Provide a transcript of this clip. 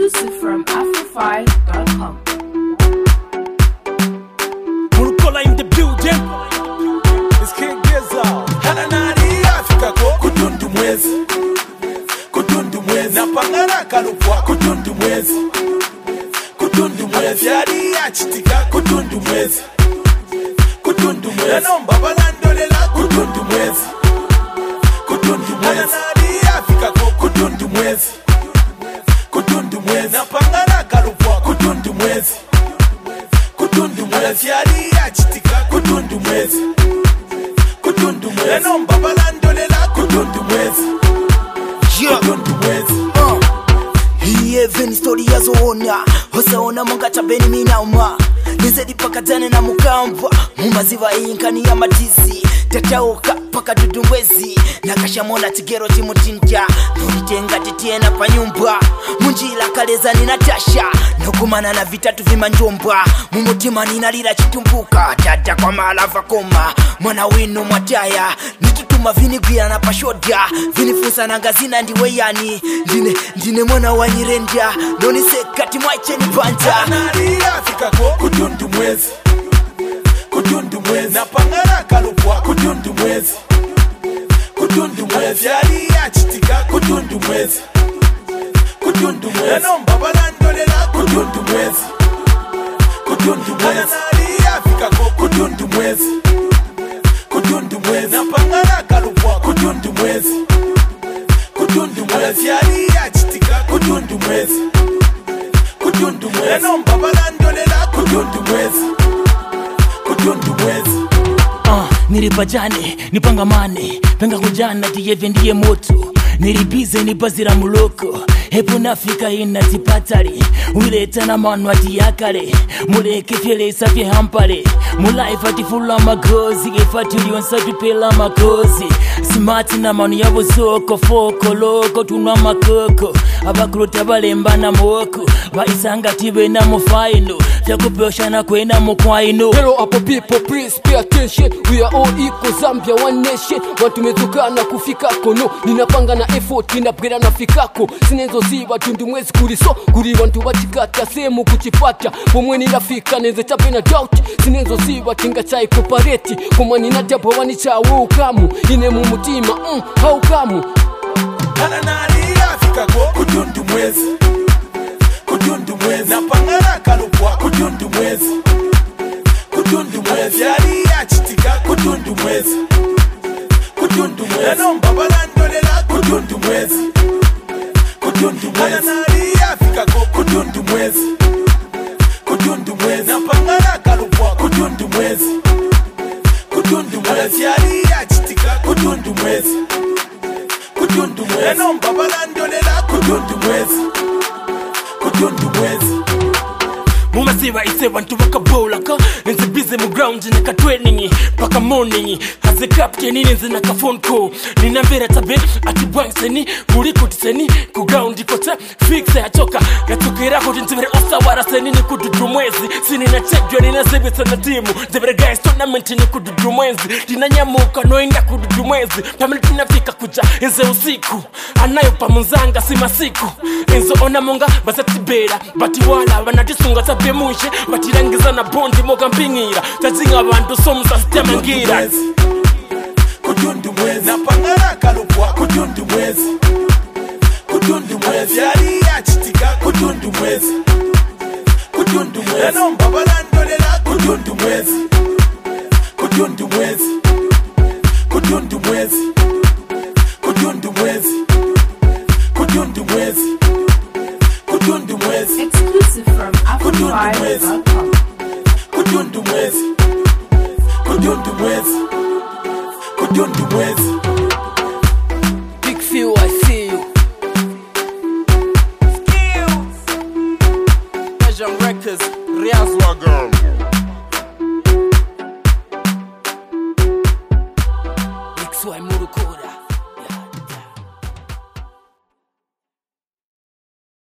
Exclusive from Afrofy.com. Murukola in the building. It's King Geza. Hananari Africa ko kutundu mwezi. Kutundu mwezi. Napangana kalupwa kutundu mwezi. Kutundu mwezi. Yari achitika kutundu mwezi. Kutundu mwezi. Nanomba balandolela kutundu mwezi. Kutundu mwezi. Hananari Africa ko kutundu mwezi. Kutundu mwezi. Napangana kalupwa kutundu mwezi. Kutundu mwezi yari achitika kutundu mwezi. Kutundu mwezi nanomba balandolela kutundu mwezi. Kutundu mwezi hii even story yazoona hosaona mungata beni minauma nizedi pakatane na mukamba mumaziva inkani ya matizi tatauka paka dudumwezi nakashamona tigero timutinja nolitenga titiena panyumba munjila kaleza ni Natasha nokumana na vitatu vimanjomba mumutima ninalira chitumbuka dada kwa malava koma mwana winu mwataya nitutuma vinigwira na pashoda vinifusa nangazina ndiwe yani ndine mwana wanyirenda nonisekati mwaicheni panja nari Africa ko kutundu mwezi. Kutundu mwezi napangana kalupwa kutundu mwezi. Kutundu mwezi yari achitika kutundu mwezi. Kutundu mwezi nanomba balandolela kutundu mwezi. Kutundu mwezi nari Africa ko kutundu mwezi. Kutundu mwezi napangana kalupwa kutundu mwezi. Kutundu mwezi yari achitika kutundu mwezi. Kutundu mwezi nanomba balandolela kutundu mwezi. Kutundu mwezi niripajane nipangamane penga kujana tiyeve ndiye moto niribize nipazira muloko hepo nafika ina tipatali wileta na manu atiyakale muleke fyelesa fye hampale mulaifa tifula magozi efatulionsa tupela magozi simati na manu yavo soko foko loko tunwa makoko abakulota balembana mwoko baisanga tibe na mufaino fyakupyoshana kwena mukwaino. Hello Apple people, please pay attention. We are all equal, Zambia one nation. Watu mezukana kufika kono ninapanga na effort ninapgera nafikako sinezo ziba tundu mwezi kuriso kuri bantu bachikata semu kuchipata pomwe nirafika neze tapena doubt sinezo ziba kinga chai kopareti komwe ninatapa wani chawe ukamu ine mu mutima haukamu Hananari Africa ko kutundu mwezi. Kutundu mwezi napangana kalupwa kutundu mwezi. Kutundu mwezi yari achitika kutundu mwezi. Kutundu mwezi nanomba balandolela kutundu mwezi. Kutundu mwezi hananari Africa ko kutundu mwezi. Kutundu mwezi napangana kalupwa kutundu mwezi. Kutundu mwezi yari achitika kutundu mwezi. Kutundu mwezi nanomba balandolela kutundu mwezi. Kutundu mwezi mumasiba ise bantu bakabolaka nenze busy mu ground neka training paka morning as a captain nenze naka phone call ninambera tabe ati bwanseni kuri kutiseni ku ground kota fix yachoka yatokera ko tinzibere osawara seni ni kududu mwezi sini na check nina sebetsa na timu zibere guys tournament ni kududu mwezi tinanyamuka noenda kududu mwezi pamela tinafika kuja enze usiku anayo pamunzanga si masiku enzo ona monga basatibera bati wala banatisunga tabe mushe batirangiza na bondi moga mpingira tazinga abantu somusa sitemangira. Kutundu mwezi napangana kalupwa kutundu mwezi. Kutundu mwezi yari achitika kutundu mwezi. Kutundu mwezi nanomba balandolela kutundu mwezi. Kutundu mwezi. Kutundu mwezi. Kutundu mwezi. Kutundu mwezi. Kutundu mwezi Exclusive from Afrofy.com. Kutundu mwezi. Kutundu mwezi. Kutundu mwezi Big Phil, I see you. Skills Asian Records Riaz Wagam XY